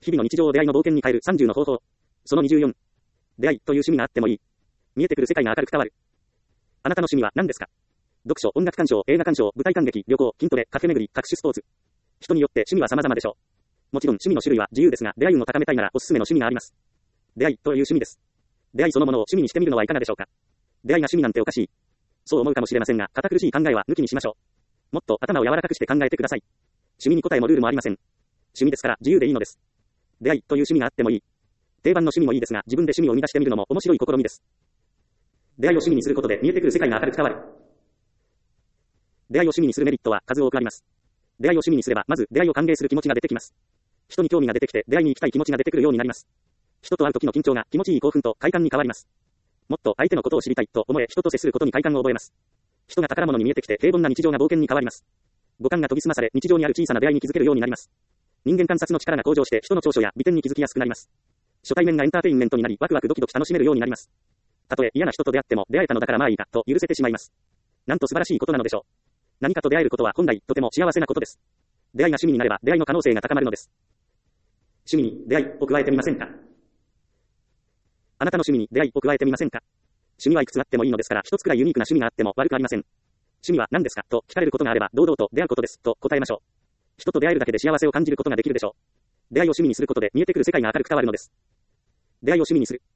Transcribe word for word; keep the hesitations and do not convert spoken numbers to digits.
日々の日常を出会いの冒険に変えるさんじゅうの方法。そのにじゅうよん。出会いという趣味があってもいい。見えてくる世界が明るく変わる。あなたの趣味は何ですか？読書、音楽鑑賞、映画鑑賞、舞台観劇、旅行、筋トレ、カフェ巡り、各種スポーツ。人によって趣味は様々でしょう。もちろん趣味の種類は自由ですが、出会い運を高めたいならおすすめの趣味があります。出会いという趣味です。出会いそのものを趣味にしてみるのはいかがでしょうか。出会いが趣味なんておかしい。そう思うかもしれませんが、堅苦しい考えは抜きにしましょう。もっと頭を柔らかくして考えてください。趣味に答えもルールもありません。趣味ですから自由でいいのです。出会いという趣味があってもいい。定番の趣味もいいですが、自分で趣味を生み出してみるのも面白い試みです。出会いを趣味にすることで見えてくる世界が明るく変わる。出会いを趣味にするメリットは数多くあります。出会いを趣味にすれば、まず出会いを歓迎する気持ちが出てきます。人に興味が出てきて、出会いに行きたい気持ちが出てくるようになります。人と会う時の緊張が気持ちいい興奮と快感に変わります。もっと相手のことを知りたいと思え、人と接することに快感を覚えます。人が宝物に見えてきて、平凡な日常が冒険に変わります。五感が研ぎ澄まされ、日常にある小さな出会いに気づけるようになります。人間観察の力が向上して、人の長所や美点に気づきやすくなります。初対面がエンターテインメントになり、ワクワクドキドキ楽しめるようになります。たとえ嫌な人と出会っても、出会えたのだからまあいいかと許せてしまいます。なんと素晴らしいことなのでしょう。何かと出会えることは本来とても幸せなことです。出会いが趣味になれば、出会いの可能性が高まるのです。趣味に出会いを加えてみませんか？あなたの趣味に出会いを加えてみませんか？趣味はいくつあってもいいのですから、一つくらいユニークな趣味があっても悪くありません。趣味は何ですかと聞かれることがあれば、堂々と出会うことですと答えましょう。人と出会えるだけで幸せを感じることができるでしょう。出会いを趣味にすることで見えてくる世界が明るく変わるのです。出会いを趣味にする。